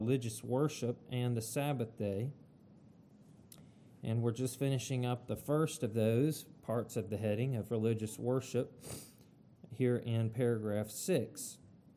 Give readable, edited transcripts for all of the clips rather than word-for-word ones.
religious worship and the Sabbath day. And we're just finishing up the first of those parts of the heading of religious worship here in paragraph 6.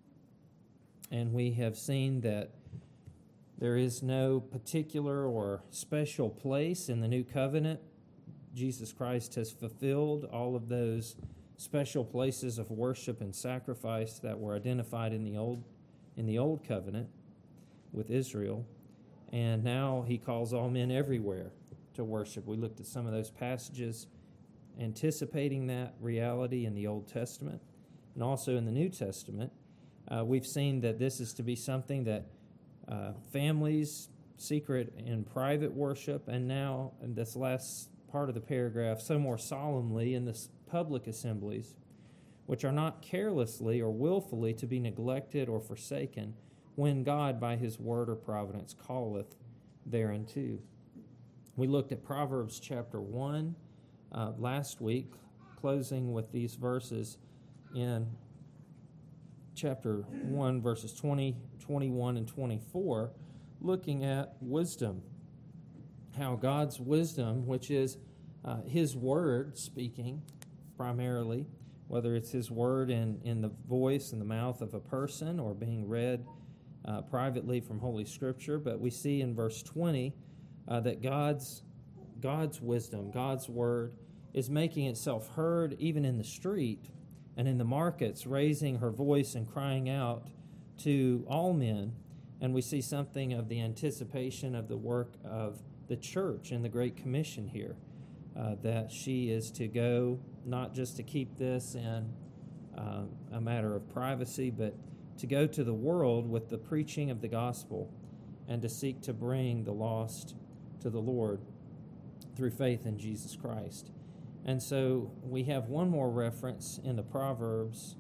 And we have seen that there is no particular or special place in the new covenant. Jesus Christ has fulfilled all of those special places of worship and sacrifice that were identified in the old covenant with Israel. And now he calls all men everywhere to worship. We looked at some of those passages anticipating that reality in the Old Testament and also in the New Testament. We've seen that this is to be something that families, secret and private worship, and now in this last part of the paragraph, so more solemnly in the public assemblies, which are not carelessly or willfully to be neglected or forsaken, when God by his word or providence calleth thereunto. We looked at Proverbs chapter 1 last week, closing with these verses in chapter 1, verses 20, 21, and 24, looking at wisdom. How God's wisdom, which is his word speaking primarily, whether it's his word in the voice and the mouth of a person or being read privately from Holy Scripture, but we see in verse 20 that God's wisdom, God's word, is making itself heard even in the street and in the markets, raising her voice and crying out to all men. And we see something of the anticipation of the work of the church in the Great Commission here, that she is to go not just to keep this in a matter of privacy, but to go to the world with the preaching of the gospel and to seek to bring the lost to the Lord through faith in Jesus Christ. And so we have one more reference in the Proverbs.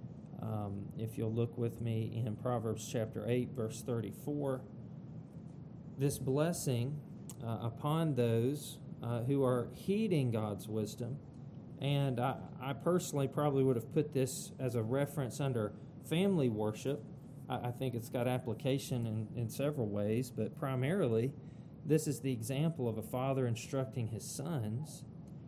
If you'll look with me in Proverbs chapter 8, verse 34, this blessing upon those who are heeding God's wisdom. And I personally probably would have put this as a reference under family worship. I think it's got application in several ways, but primarily this is the example of a father instructing his sons,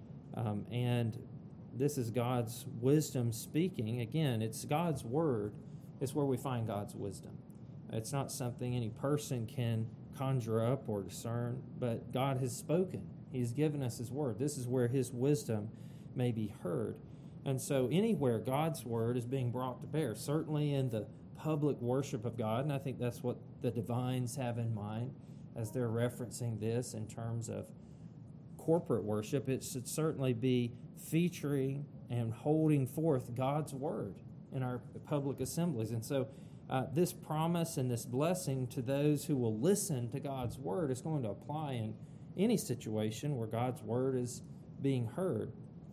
and this is God's wisdom speaking. Again, it's God's word is where we find God's wisdom. It's not something any person can conjure up or discern, but God has spoken. He's given us his word. This is where his wisdom may be heard. And so anywhere God's word is being brought to bear, certainly in the public worship of God, and I think that's what the divines have in mind as they're referencing this in terms of corporate worship, it should certainly be featuring and holding forth God's word in our public assemblies. And so this promise and this blessing to those who will listen to God's word is going to apply in any situation where God's word is being heard.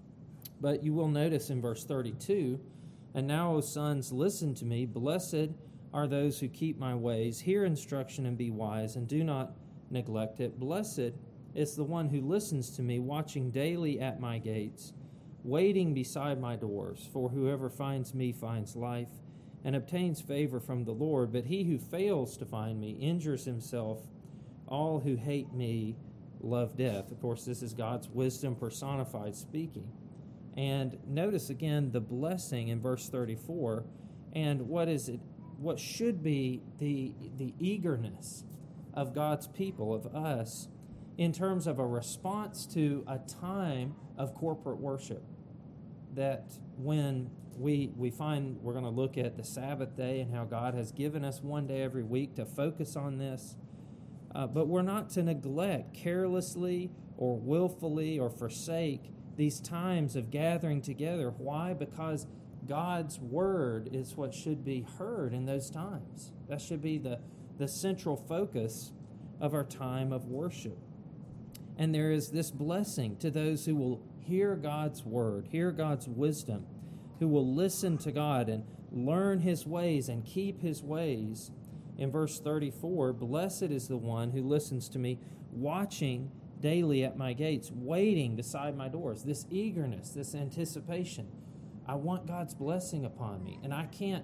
But you will notice in verse 32, "And now, O sons, listen to me. Blessed are those who keep my ways. Hear instruction and be wise, and do not neglect it. Blessed is the one who listens to me, watching daily at my gates, waiting beside my doors. For whoever finds me finds life and obtains favor from the Lord. But he who fails to find me injures himself. All who hate me love death." Of course, this is God's wisdom personified speaking. And notice again the blessing in verse 34, and what should be the eagerness of God's people, of us, in terms of a response to a time of corporate worship. That when we find, we're going to look at the Sabbath day and how God has given us one day every week to focus on this, but we're not to neglect carelessly or willfully or forsake these times of gathering together. Why? Because God's word is what should be heard in those times. That should be the central focus of our time of worship. And there is this blessing to those who will hear God's word, hear God's wisdom, who will listen to God and learn his ways and keep his ways. In verse 34, "Blessed is the one who listens to me, watching daily at my gates, waiting beside my doors." This eagerness, this anticipation. I want God's blessing upon me, and I can't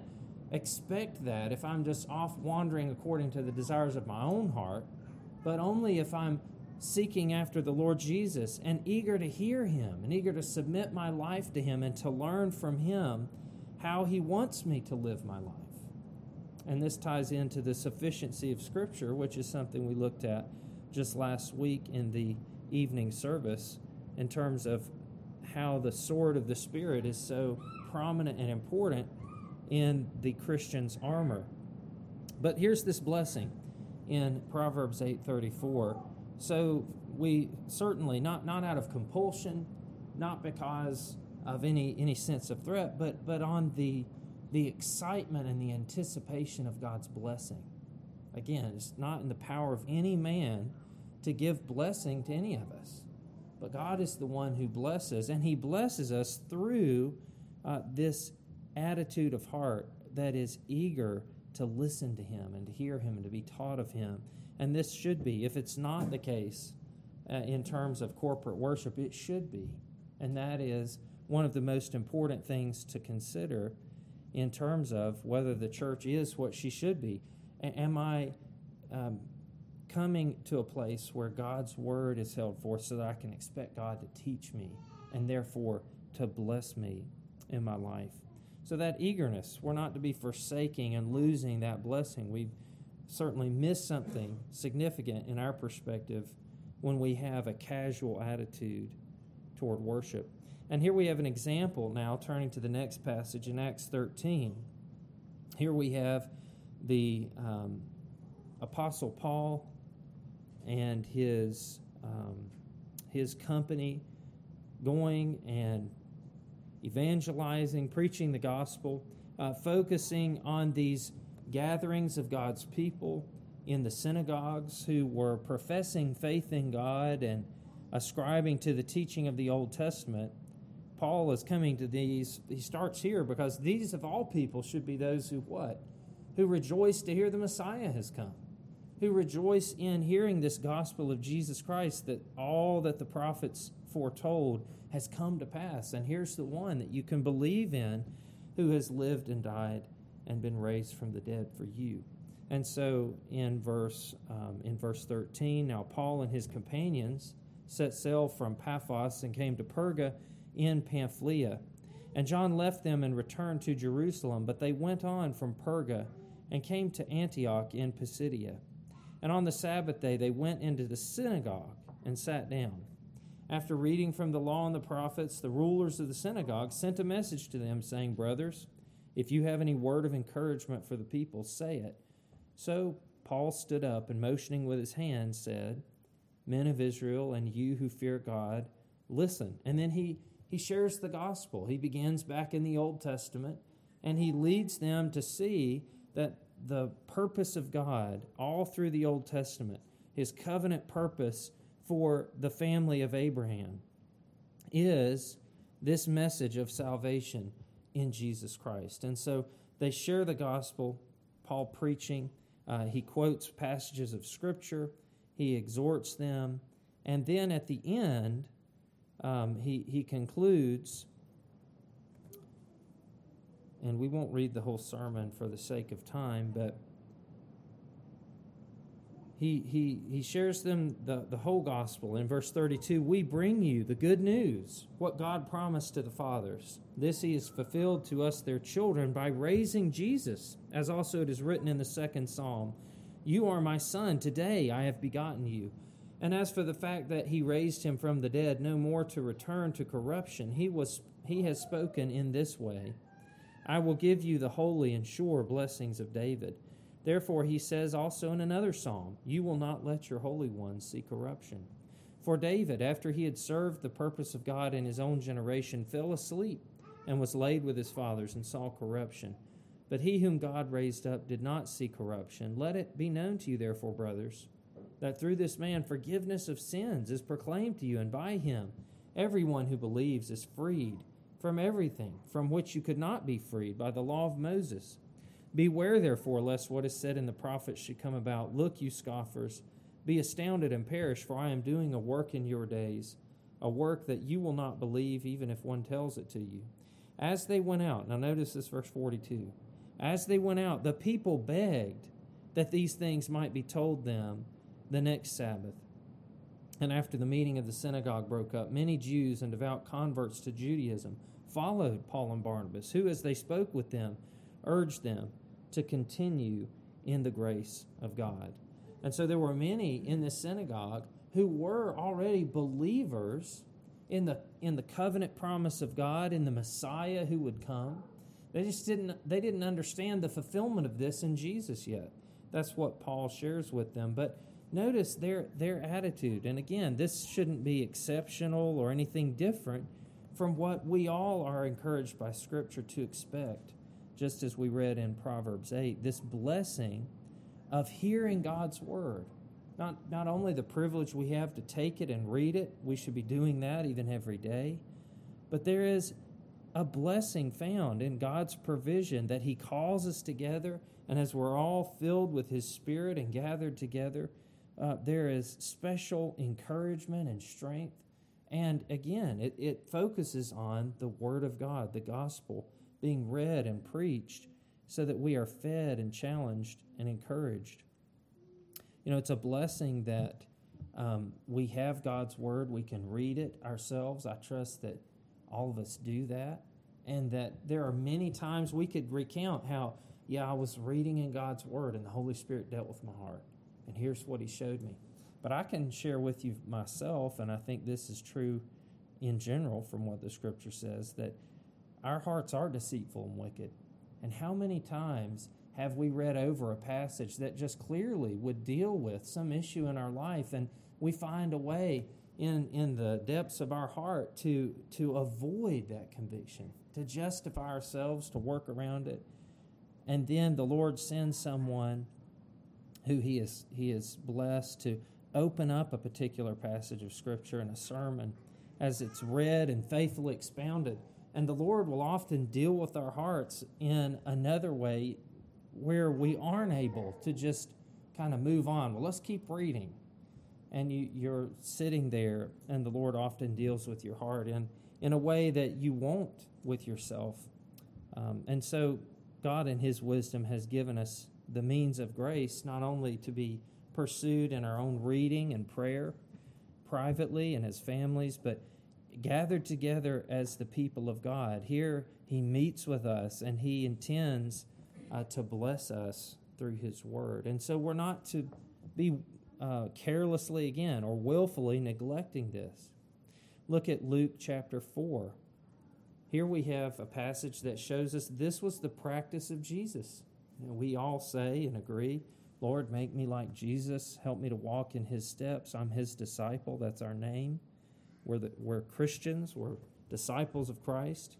expect that if I'm just off wandering according to the desires of my own heart, but only if I'm seeking after the Lord Jesus and eager to hear Him and eager to submit my life to Him and to learn from Him how He wants me to live my life. And this ties into the sufficiency of Scripture, which is something we looked at just last week in the evening service in terms of how the sword of the Spirit is so prominent and important in the Christian's armor. But here's this blessing in Proverbs 8:34. So we certainly, not out of compulsion, not because of any sense of threat, but on the excitement and the anticipation of God's blessing. Again, it's not in the power of any man to give blessing to any of us. But God is the one who blesses, and He blesses us through this attitude of heart that is eager to listen to Him and to hear Him and to be taught of Him. And this should be, if it's not the case in terms of corporate worship, it should be. And that is one of the most important things to consider in terms of whether the church is what she should be. Am I coming to a place where God's Word is held forth so that I can expect God to teach me and therefore to bless me in my life? So that eagerness, we're not to be forsaking and losing that blessing. We've certainly missed something significant in our perspective when we have a casual attitude toward worship. And here we have an example now, turning to the next passage in Acts 13. Here we have the Apostle Paul and his company going and evangelizing, preaching the gospel, focusing on these gatherings of God's people in the synagogues who were professing faith in God and ascribing to the teaching of the Old Testament. Paul is coming to these. He starts here because these of all people should be those who what? Who rejoice to hear the Messiah has come. Who rejoice in hearing this gospel of Jesus Christ, that all that the prophets foretold has come to pass. And here's the one that you can believe in, who has lived and died and been raised from the dead for you. And so in verse 13, now Paul and his companions set sail from Paphos and came to Perga in Pamphylia. And John left them and returned to Jerusalem, but they went on from Perga and came to Antioch in Pisidia. And on the Sabbath day they went into the synagogue and sat down. After reading from the law and the prophets, the rulers of the synagogue sent a message to them, saying, "Brothers, if you have any word of encouragement for the people, say it." So Paul stood up and motioning with his hand said, "Men of Israel, and you who fear God, listen." And then he shares the gospel. He begins back in the Old Testament, and he leads them to see that the purpose of God all through the Old Testament, His covenant purpose for the family of Abraham, is this message of salvation in Jesus Christ. And so they share the gospel, Paul preaching. He quotes passages of Scripture. He exhorts them. And then at the end, he concludes, and we won't read the whole sermon for the sake of time, but he shares them the whole gospel. In verse 32, "We bring you the good news, what God promised to the fathers. This He has fulfilled to us their children by raising Jesus, as also it is written in the second psalm, 'You are my son, today I have begotten you.' And as for the fact that He raised Him from the dead, no more to return to corruption, He has spoken in this way, 'I will give you the holy and sure blessings of David.' Therefore He says also in another psalm, 'You will not let your Holy One see corruption.' For David, after he had served the purpose of God in his own generation, fell asleep and was laid with his fathers and saw corruption. But he whom God raised up did not see corruption. Let it be known to you, therefore, brothers, that through this man forgiveness of sins is proclaimed to you, and by Him everyone who believes is freed from everything from which you could not be freed by the law of Moses. Beware, therefore, lest what is said in the prophets should come about. Look, you scoffers, be astounded and perish, for I am doing a work in your days, a work that you will not believe, even if one tells it to you." As they went out, now notice this verse 42, As they went out, the people begged that these things might be told them the next Sabbath. And after the meeting of the synagogue broke up, many Jews and devout converts to Judaism followed Paul and Barnabas, who, as they spoke with them, urged them to continue in the grace of God. And so there were many in this synagogue who were already believers in the covenant promise of God, in the Messiah who would come. They didn't understand the fulfillment of this in Jesus yet. That's what Paul shares with them. But notice their attitude. And again, this shouldn't be exceptional or anything different from what we all are encouraged by Scripture to expect, just as we read in Proverbs 8, this blessing of hearing God's Word. Not only the privilege we have to take it and read it, we should be doing that even every day, but there is a blessing found in God's provision that He calls us together, and as we're all filled with His Spirit and gathered together, there is special encouragement and strength. And again, it focuses on the Word of God, the gospel, being read and preached so that we are fed and challenged and encouraged. You know, it's a blessing that we have God's Word. We can read it ourselves. I trust that all of us do that. And that there are many times we could recount how, I was reading in God's Word and the Holy Spirit dealt with my heart. And here's what He showed me. But I can share with you myself, and I think this is true in general from what the Scripture says, that our hearts are deceitful and wicked. And how many times have we read over a passage that just clearly would deal with some issue in our life, and we find a way in the depths of our heart to avoid that conviction, to justify ourselves, to work around it. And then the Lord sends someone who He is blessed to open up a particular passage of Scripture in a sermon as it's read and faithfully expounded. And the Lord will often deal with our hearts in another way where we aren't able to just kind of move on. Well, let's keep reading. And you're sitting there, and the Lord often deals with your heart in a way that you won't with yourself. And so God in His wisdom has given us the means of grace, not only to be pursued in our own reading and prayer privately and as families, but gathered together as the people of God. Here He meets with us, and He intends to bless us through His Word. And so we're not to be carelessly again or willfully neglecting this. Look at Luke chapter 4. Here we have a passage that shows us this was the practice of Jesus. You know, we all say and agree, Lord, make me like Jesus. Help me to walk in His steps. I'm His disciple. That's our name. We're Christians. We're disciples of Christ.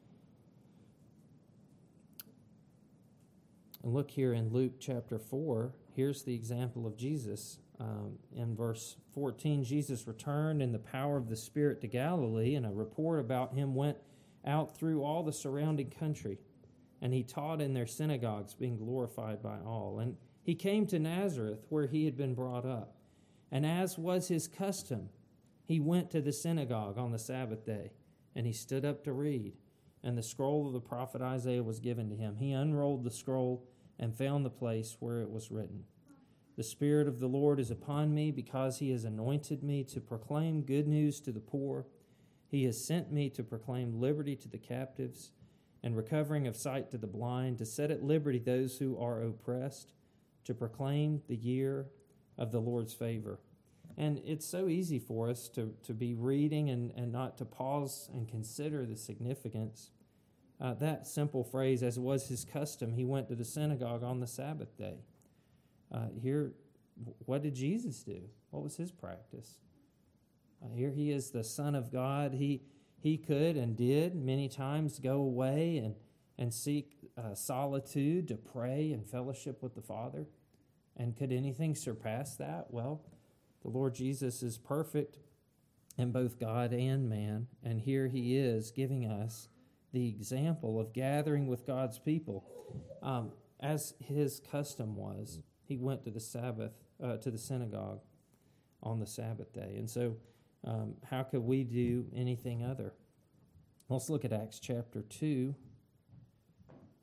And look here in Luke chapter 4. Here's the example of Jesus. In verse 14, Jesus returned in the power of the Spirit to Galilee, and a report about Him went out through all the surrounding country. And He taught in their synagogues, being glorified by all. And He came to Nazareth, where He had been brought up. And as was His custom, He went to the synagogue on the Sabbath day, and He stood up to read. And the scroll of the prophet Isaiah was given to Him. He unrolled the scroll and found the place where it was written, "The Spirit of the Lord is upon me, because He has anointed me to proclaim good news to the poor. He has sent me to proclaim liberty to the captives and recovering of sight to the blind, to set at liberty those who are oppressed, to proclaim the year of the Lord's favor." And it's so easy for us to be reading and not to pause and consider the significance. That simple phrase, as was His custom, He went to the synagogue on the Sabbath day. Here, what did Jesus do? What was His practice? Here He is, the Son of God. He could and did many times go away and seek solitude to pray and fellowship with the Father. And could anything surpass that? Well, the Lord Jesus is perfect in both God and man, and here He is giving us the example of gathering with God's people. As His custom was, He went to the synagogue on the Sabbath day. And so how could we do anything other? Let's look at Acts chapter 2.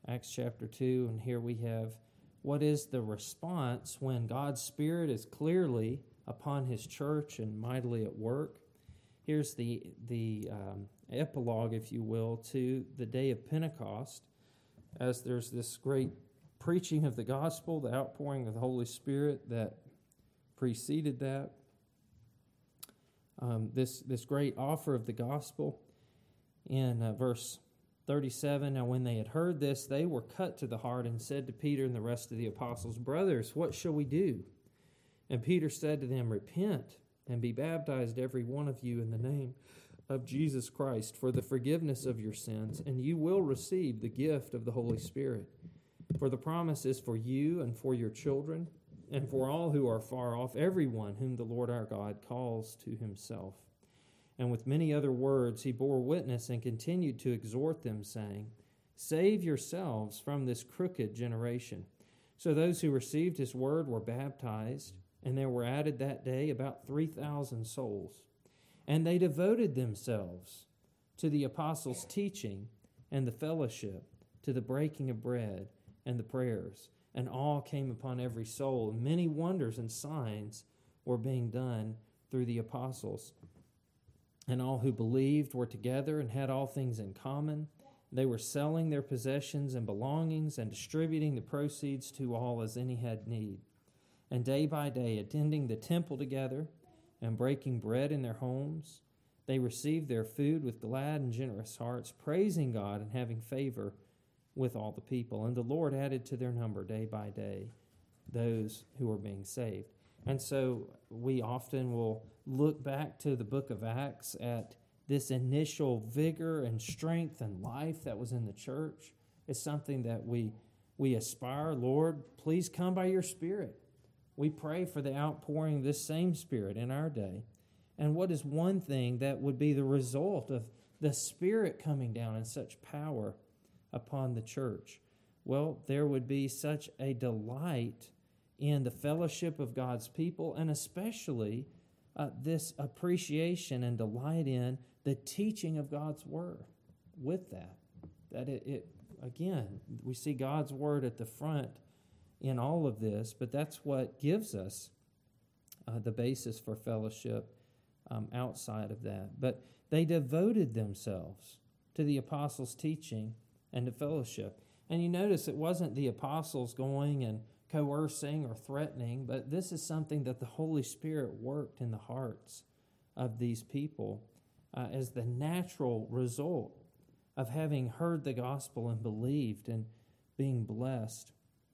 Acts chapter 2, and here we have what is the response when God's Spirit is clearly upon His church and mightily at work. Here's the epilogue, if you will, to the day of Pentecost, as there's this great preaching of the gospel, the outpouring of the Holy Spirit that preceded that. This great offer of the gospel in verse 37, now when they had heard this, they were cut to the heart and said to Peter and the rest of the apostles, Brothers, what shall we do? And Peter said to them, Repent and be baptized every one of you in the name of Jesus Christ for the forgiveness of your sins, and you will receive the gift of the Holy Spirit. For the promise is for you and for your children, and for all who are far off, everyone whom the Lord our God calls to Himself. And with many other words he bore witness and continued to exhort them, saying, Save yourselves from this crooked generation. So those who received his word were baptized, and there were added that day about 3,000 souls. And they devoted themselves to the apostles' teaching and the fellowship, to the breaking of bread and the prayers. And awe came upon every soul, and many wonders and signs were being done through the apostles. And all who believed were together and had all things in common. They were selling their possessions and belongings and distributing the proceeds to all as any had need. And day by day, attending the temple together and breaking bread in their homes, they received their food with glad and generous hearts, praising God and having favor with all the people. And the Lord added to their number day by day those who were being saved. And so we often will look back to the book of Acts at this initial vigor and strength and life that was in the church. It's something that we aspire, Lord, please come by your Spirit. We pray for the outpouring of this same Spirit in our day. And what is one thing that would be the result of the Spirit coming down in such power upon the church? Well, there would be such a delight in the fellowship of God's people, and especially this appreciation and delight in the teaching of God's Word. With that it again, we see God's Word at the front in all of this, but that's what gives us the basis for fellowship outside of that. But they devoted themselves to the apostles' teaching and to fellowship. And you notice it wasn't the apostles going and coercing or threatening, but this is something that the Holy Spirit worked in the hearts of these people as the natural result of having heard the gospel and believed and being blessed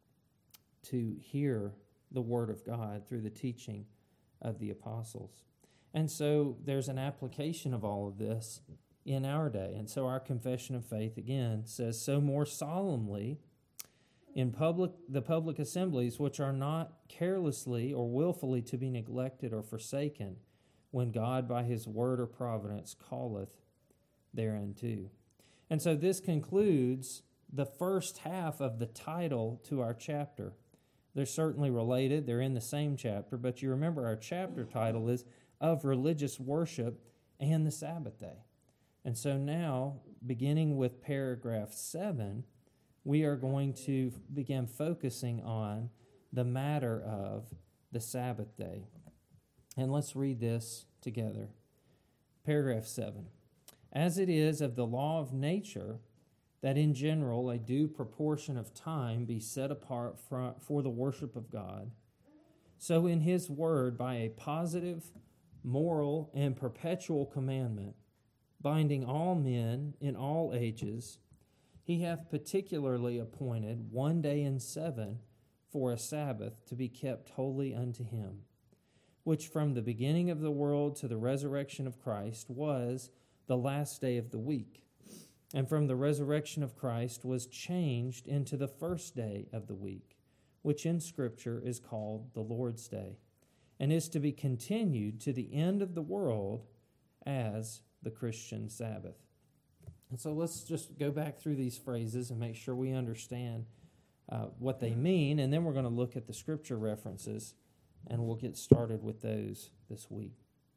to hear the word of God through the teaching of the apostles. And so there's an application of all of this in our day. And so our confession of faith, again, says, so more solemnly in the public assemblies, which are not carelessly or willfully to be neglected or forsaken, when God by his word or providence calleth thereunto. And so this concludes the first half of the title to our chapter. They're certainly related. They're in the same chapter, but you remember our chapter title is Of Religious Worship and the Sabbath Day. And so now, beginning with paragraph 7, we are going to begin focusing on the matter of the Sabbath day. And let's read this together. Paragraph 7. As it is of the law of nature that in general a due proportion of time be set apart for the worship of God, so in his word by a positive, moral, and perpetual commandment, binding all men in all ages, he hath particularly appointed one day in 7 for a Sabbath to be kept holy unto him, which from the beginning of the world to the resurrection of Christ was the last day of the week, and from the resurrection of Christ was changed into the first day of the week, which in Scripture is called the Lord's Day, and is to be continued to the end of the world as the Christian Sabbath. And so let's just go back through these phrases and make sure we understand what they mean, and then we're going to look at the Scripture references, and we'll get started with those this week.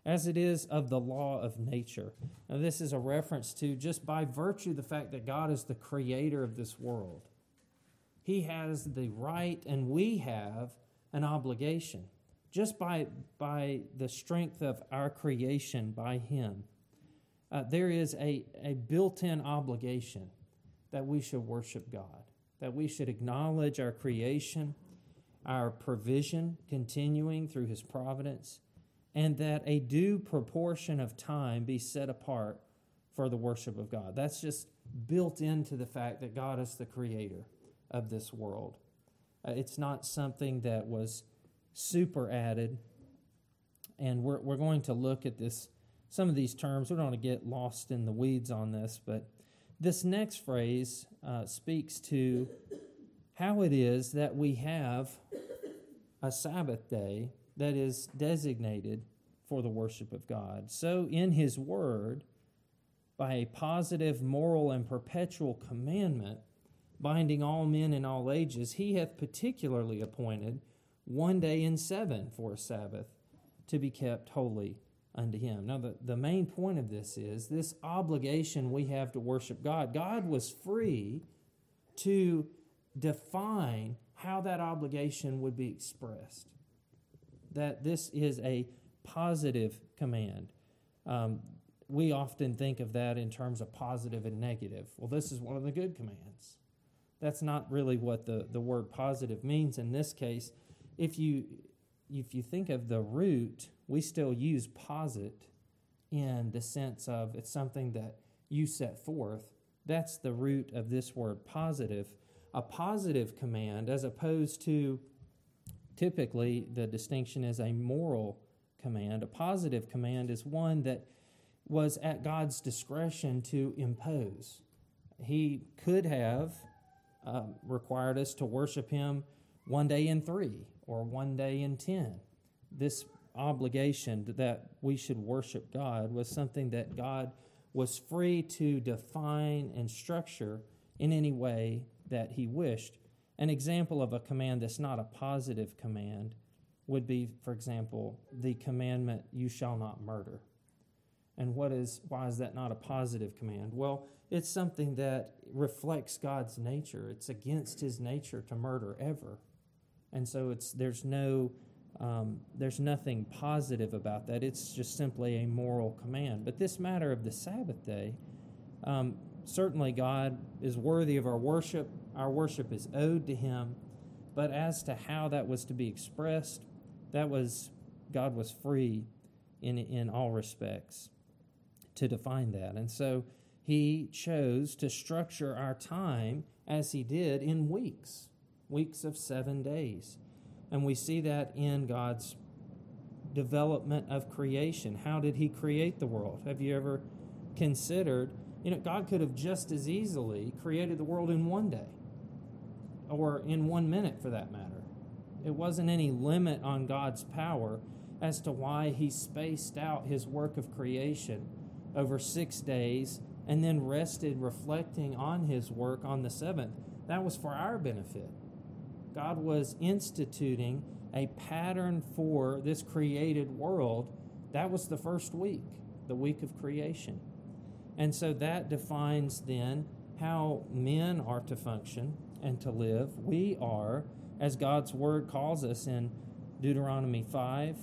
as it is of the law of nature. Now, this is a reference to just by virtue of the fact that God is the creator of this world. He has the right, and we have an obligation. Just by the strength of our creation by Him, there is a built-in obligation that we should worship God, that we should acknowledge our creation, our provision continuing through His providence, and that a due proportion of time be set apart for the worship of God. That's just built into the fact that God is the creator of this world. It's not something that was super added, and we're going to look at this. Some of these terms, we don't want to get lost in the weeds on this, but this next phrase speaks to how it is that we have a Sabbath day that is designated for the worship of God. So in His Word, by a positive, moral, and perpetual commandment, binding all men in all ages, He hath particularly appointed one day in 7 for a Sabbath to be kept holy unto Him. Now, the main point of this is this obligation we have to worship God. God was free to define how that obligation would be expressed. That this is a positive command. We often think of that in terms of positive and negative. Well, this is one of the good commands. That's not really what the word positive means in this case. If you think of the root, we still use posit in the sense of it's something that you set forth. That's the root of this word positive. A positive command, as opposed to typically the distinction is a moral command. A positive command is one that was at God's discretion to impose. He could have required us to worship Him one day in 3 or one day in 10. This obligation that we should worship God was something that God was free to define and structure in any way that He wished. An example of a command that's not a positive command would be, for example, the commandment, you shall not murder. And why is that not a positive command? Well, it's something that reflects God's nature. It's against His nature to murder ever. And so there's nothing positive about that. It's just simply a moral command. But this matter of the Sabbath day, certainly God is worthy of our worship. Our worship is owed to Him. But as to how that was to be expressed, God was free in all respects to define that. And so He chose to structure our time as He did in weeks of 7 days. And we see that in God's development of creation. How did He create the world? Have you ever considered, God could have just as easily created the world in one day or in 1 minute for that matter. It wasn't any limit on God's power as to why He spaced out His work of creation over 6 days and then rested reflecting on His work on the 7th. That was for our benefit. God was instituting a pattern for this created world. That was the first week, the week of creation. And so that defines then how men are to function and to live. We are, as God's Word calls us in Deuteronomy 5,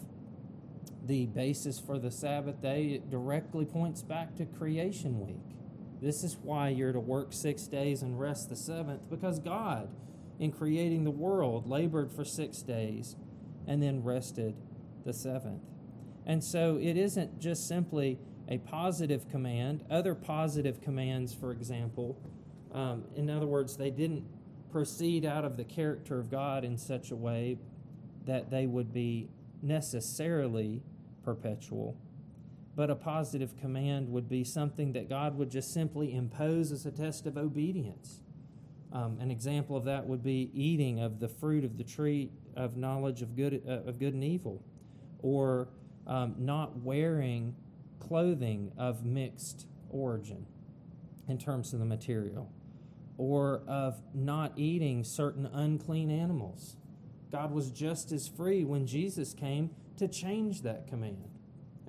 the basis for the Sabbath day, it directly points back to creation week. This is why you're to work 6 days and rest the 7th, because God, in creating the world, labored for 6 days and then rested the 7th. And so it isn't just simply a positive command. Other positive commands, for example, in other words, they didn't proceed out of the character of God in such a way that they would be necessarily perpetual. But a positive command would be something that God would just simply impose as a test of obedience. An example of that would be eating of the fruit of the tree of knowledge of good and evil, or not wearing clothing of mixed origin in terms of the material, or of not eating certain unclean animals. God was just as free when Jesus came to change that command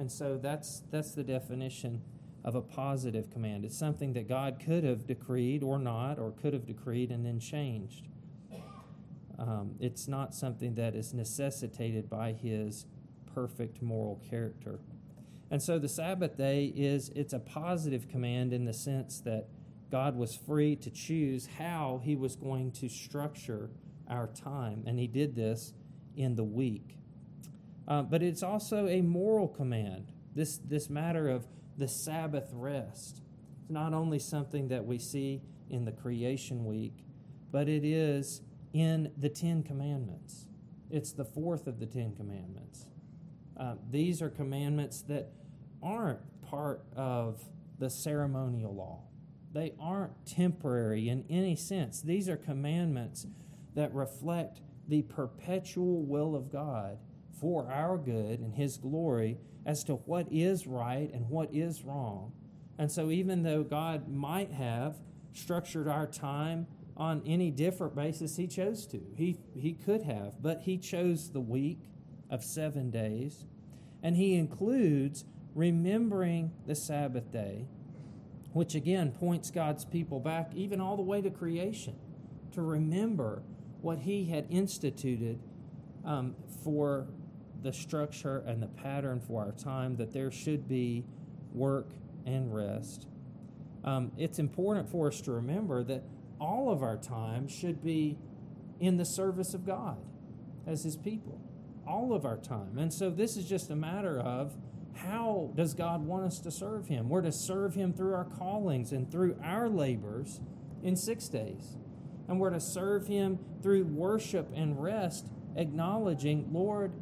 And so that's the definition of a positive command. It's something that God could have decreed or not, or could have decreed and then changed. It's not something that is necessitated by his perfect moral character. And so the Sabbath day it's a positive command in the sense that God was free to choose how he was going to structure our time, and he did this in the week. But it's also a moral command, this matter of the Sabbath rest. It's not only something that we see in the creation week, but it is in the Ten Commandments. It's the fourth of the Ten Commandments. These are commandments that aren't part of the ceremonial law. They aren't temporary in any sense. These are commandments that reflect the perpetual will of God for our good and his glory as to what is right and what is wrong. And so even though God might have structured our time on any different basis, he chose to. He could have, but he chose the week of 7 days, and he includes remembering the Sabbath day, which again points God's people back even all the way to creation, to remember what he had instituted for the structure and the pattern for our time, that there should be work and rest. It's important for us to remember that all of our time should be in the service of God as his people. All of our time. And so this is just a matter of how does God want us to serve him? We're to serve him through our callings and through our labors in 6 days. And we're to serve him through worship and rest, acknowledging, Lord,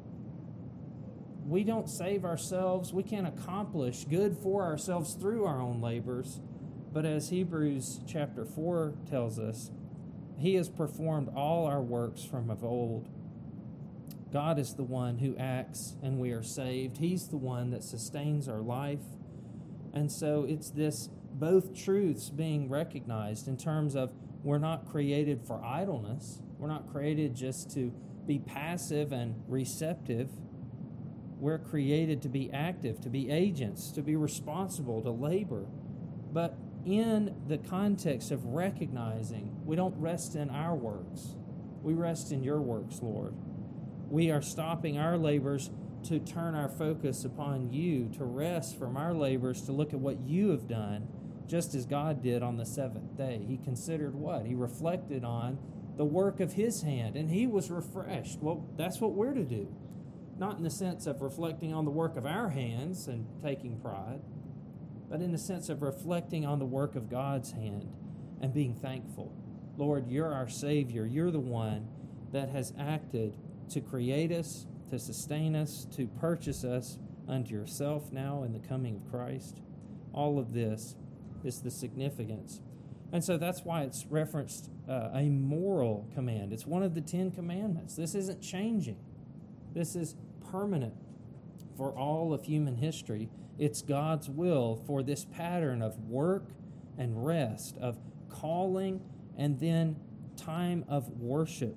we don't save ourselves. We can't accomplish good for ourselves through our own labors. But as Hebrews chapter 4 tells us, he has performed all our works from of old. God is the one who acts and we are saved. He's the one that sustains our life. And so it's this both truths being recognized in terms of we're not created for idleness. We're not created just to be passive and receptive. We're created to be active, to be agents, to be responsible, to labor. But in the context of recognizing we don't rest in our works. We rest in your works, Lord. We are stopping our labors to turn our focus upon you, to rest from our labors, to look at what you have done, just as God did on the seventh day. He considered what? He reflected on the work of his hand, and he was refreshed. Well, that's what we're to do. Not in the sense of reflecting on the work of our hands and taking pride, but in the sense of reflecting on the work of God's hand and being thankful. Lord, you're our Savior. You're the one that has acted to create us, to sustain us, to purchase us unto yourself now in the coming of Christ. All of this is the significance. And so that's why it's referenced a moral command. It's one of the 10 commandments. This isn't changing. This is permanent for all of human history. It's God's will for this pattern of work and rest, of calling and then time of worship.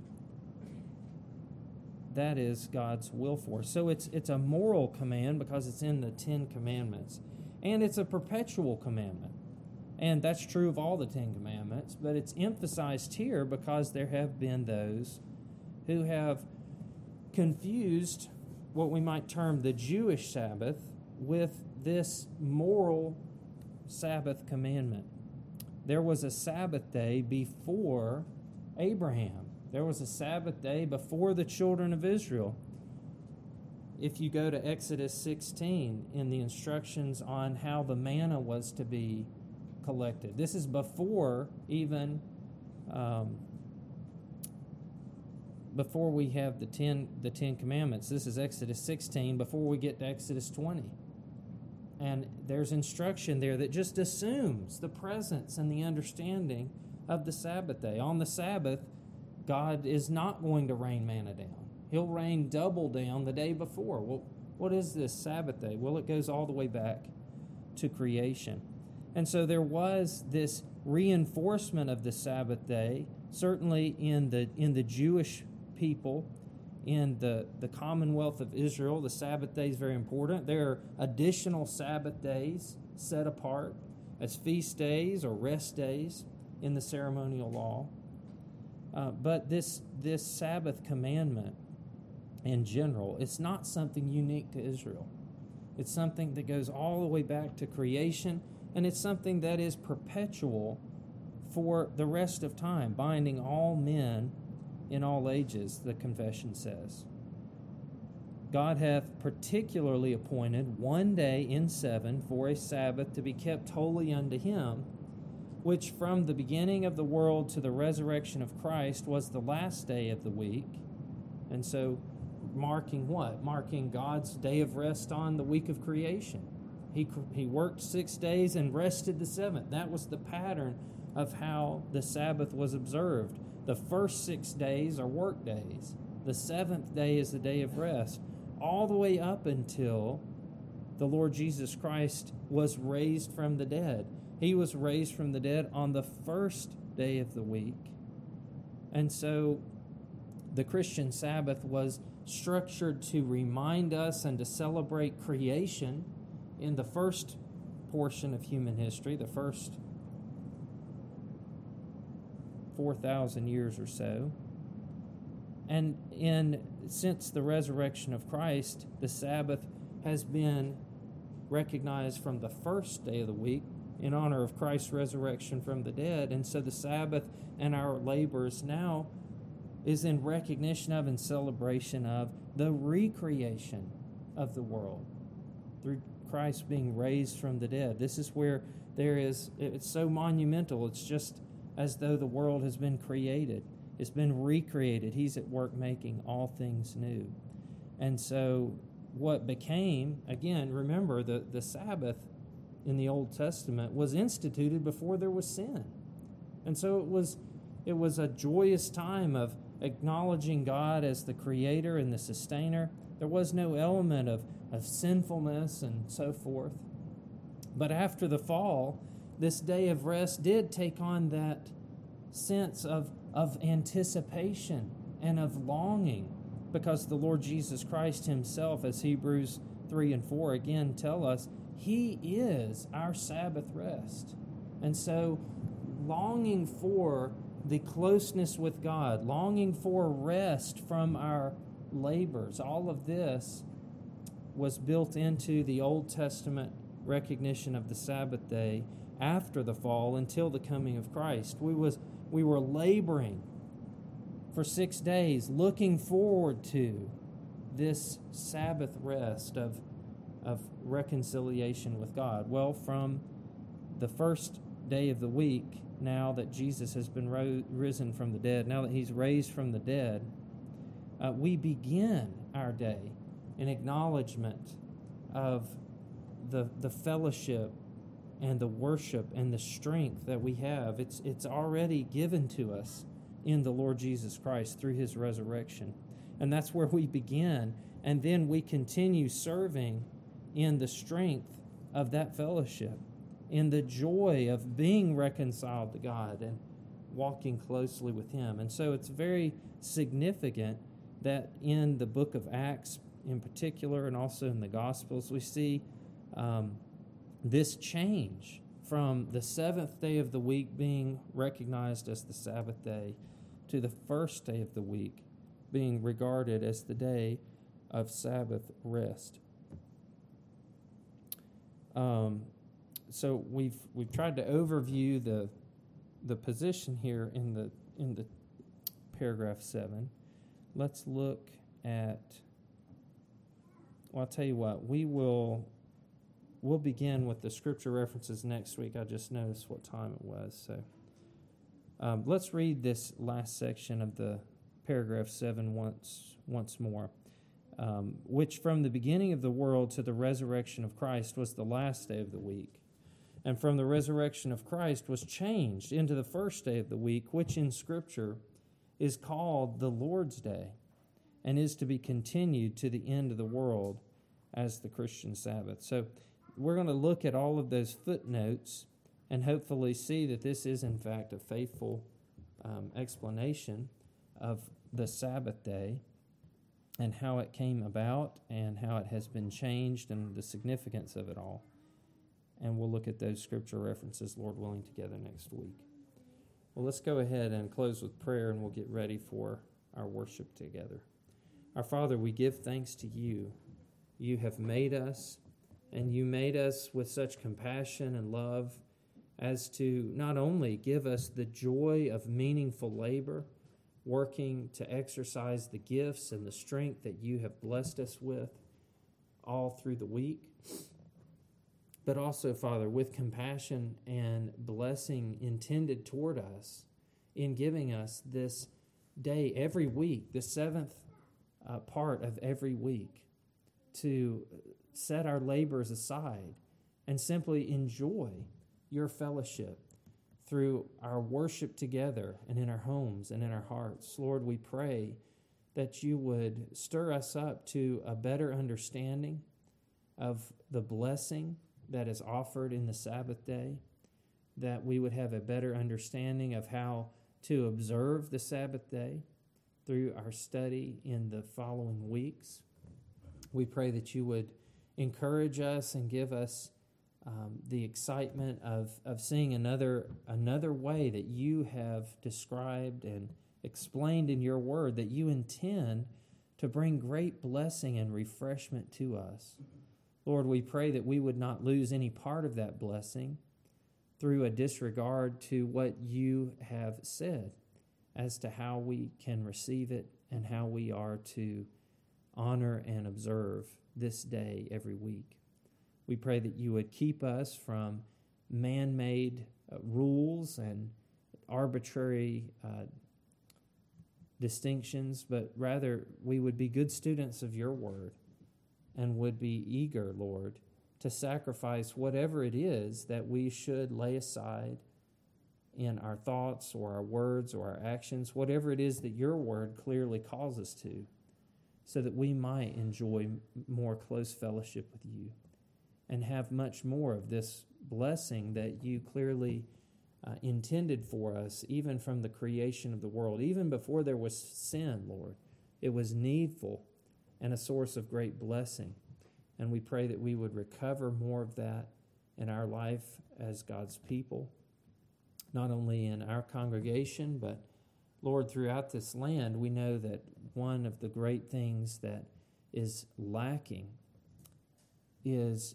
That is God's will for us. So it's a moral command because it's in the 10 commandments. And it's a perpetual commandment. And that's true of all the 10 commandments, but it's emphasized here because there have been those who have confused what we might term the Jewish Sabbath with this moral Sabbath commandment. There was a Sabbath day before Abraham. There was a Sabbath day before the children of Israel. If you go to Exodus 16 in the instructions on how the manna was to be collected, this is before even before we have the 10 commandments. This is Exodus 16 before we get to Exodus 20. And there's instruction there that just assumes the presence and the understanding of the Sabbath day. On the Sabbath, God is not going to rain manna down. He'll rain double down the day before. Well, what is this Sabbath day? Well, it goes all the way back to creation. And so there was this reinforcement of the Sabbath day, certainly in the Jewish people in the Commonwealth of Israel, the Sabbath day is very important. There are additional Sabbath days set apart as feast days or rest days in the ceremonial law. But this Sabbath commandment in general, it's not something unique to Israel. It's something that goes all the way back to creation, and it's something that is perpetual for the rest of time, binding all men in all ages, the confession says. God hath particularly appointed one day in 7 for a Sabbath to be kept holy unto him, which from the beginning of the world to the resurrection of Christ was the last day of the week. And so marking what? Marking God's day of rest on the week of creation. He worked 6 days and rested the seventh. That was the pattern of how the Sabbath was observed. The first 6 days are work days. The seventh day is the day of rest, all the way up until the Lord Jesus Christ was raised from the dead. He was raised from the dead on the first day of the week. And so the Christian Sabbath was structured to remind us and to celebrate creation in the first portion of human history, the first 4,000 years or so. And since the resurrection of Christ, the Sabbath has been recognized from the first day of the week in honor of Christ's resurrection from the dead. And so the Sabbath and our labors now is in recognition of and celebration of the recreation of the world through Christ being raised from the dead. This is where it's so monumental. It's just as though the world has been created. It's been recreated. He's at work making all things new. And so what became, again, remember, the Sabbath in the Old Testament was instituted before there was sin. And so it was a joyous time of acknowledging God as the creator and the sustainer. There was no element of sinfulness and so forth. But after the fall, this day of rest did take on that sense of anticipation and of longing, because the Lord Jesus Christ himself, as Hebrews 3 and 4 again tell us, he is our Sabbath rest. And so longing for the closeness with God, longing for rest from our labors, all of this was built into the Old Testament recognition of the Sabbath day after the fall until the coming of Christ. We were laboring for 6 days, looking forward to this Sabbath rest of reconciliation with God. Well, from the first day of the week, now that Jesus has been risen from the dead, now that he's raised from the dead, we begin our day in acknowledgement of the fellowship and the worship and the strength that we have. It's already given to us in the Lord Jesus Christ through his resurrection. And that's where we begin. And then we continue serving in the strength of that fellowship, in the joy of being reconciled to God and walking closely with him. And so it's very significant that in the book of Acts in particular, and also in the Gospels, we see this change from the seventh day of the week being recognized as the Sabbath day to the first day of the week being regarded as the day of Sabbath rest. So we've tried to overview the position here in the paragraph 7. Let's look at. Well, I'll tell you what. We'll begin with the scripture references next week. I just noticed what time it was. So let's read this last section of the paragraph 7 once more. Which from the beginning of the world to the resurrection of Christ was the last day of the week. And from the resurrection of Christ was changed into the first day of the week, which in Scripture is called the Lord's Day, and is to be continued to the end of the world as the Christian Sabbath. So we're going to look at all of those footnotes and hopefully see that this is in fact a faithful explanation of the Sabbath day and how it came about and how it has been changed and the significance of it all. And we'll look at those scripture references, Lord willing, together next week. Well, let's go ahead and close with prayer, and we'll get ready for our worship together. Our Father, we give thanks to you. You have made us, and you made us with such compassion and love as to not only give us the joy of meaningful labor, working to exercise the gifts and the strength that you have blessed us with all through the week, but also, Father, with compassion and blessing intended toward us in giving us this day every week, the seventh part of every week, to set our labors aside and simply enjoy your fellowship through our worship together and in our homes and in our hearts. Lord, we pray that you would stir us up to a better understanding of the blessing that is offered in the Sabbath day, that we would have a better understanding of how to observe the Sabbath day through our study in the following weeks. We pray that you would encourage us and give us the excitement of seeing another way that you have described and explained in your word, that you intend to bring great blessing and refreshment to us. Lord, we pray that we would not lose any part of that blessing through a disregard to what you have said as to how we can receive it and how we are to honor and observe this day every week. We pray that you would keep us from man-made rules and arbitrary distinctions, but rather we would be good students of your word and would be eager, Lord, to sacrifice whatever it is that we should lay aside in our thoughts or our words or our actions, whatever it is that your word clearly calls us to, so that we might enjoy more close fellowship with you and have much more of this blessing that you clearly intended for us, even from the creation of the world. Even before there was sin, Lord, it was needful and a source of great blessing. And we pray that we would recover more of that in our life as God's people, not only in our congregation, but, Lord, throughout this land. We know that one of the great things that is lacking is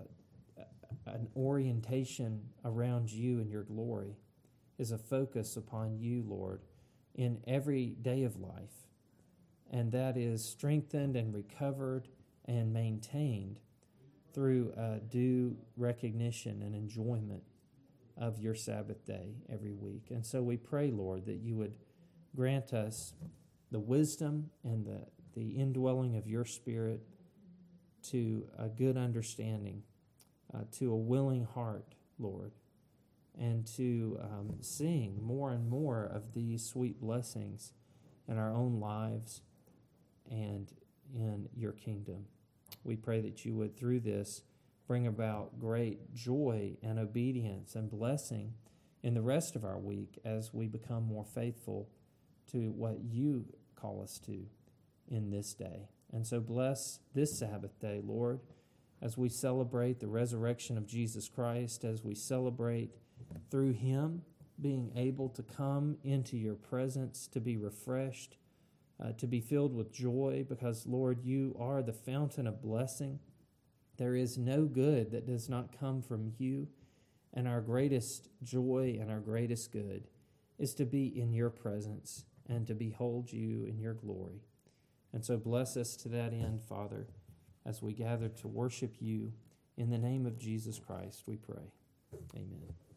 an orientation around you and your glory, is a focus upon you, Lord, in every day of life. And that is strengthened and recovered and maintained through due recognition and enjoyment of your Sabbath day every week. And so we pray, Lord, that you would grant us the wisdom and the indwelling of your Spirit to a good understanding, to a willing heart, Lord, and to sing more and more of these sweet blessings in our own lives and in your kingdom. We pray that you would, through this, bring about great joy and obedience and blessing in the rest of our week as we become more faithful to what you call us to in this day. And so bless this Sabbath day, Lord, as we celebrate the resurrection of Jesus Christ, as we celebrate through him being able to come into your presence, to be refreshed, to be filled with joy, because, Lord, you are the fountain of blessing. There is no good that does not come from you, and our greatest joy and our greatest good is to be in your presence and to behold you in your glory. And so bless us to that end, Father, as we gather to worship you. In the name of Jesus Christ, we pray. Amen.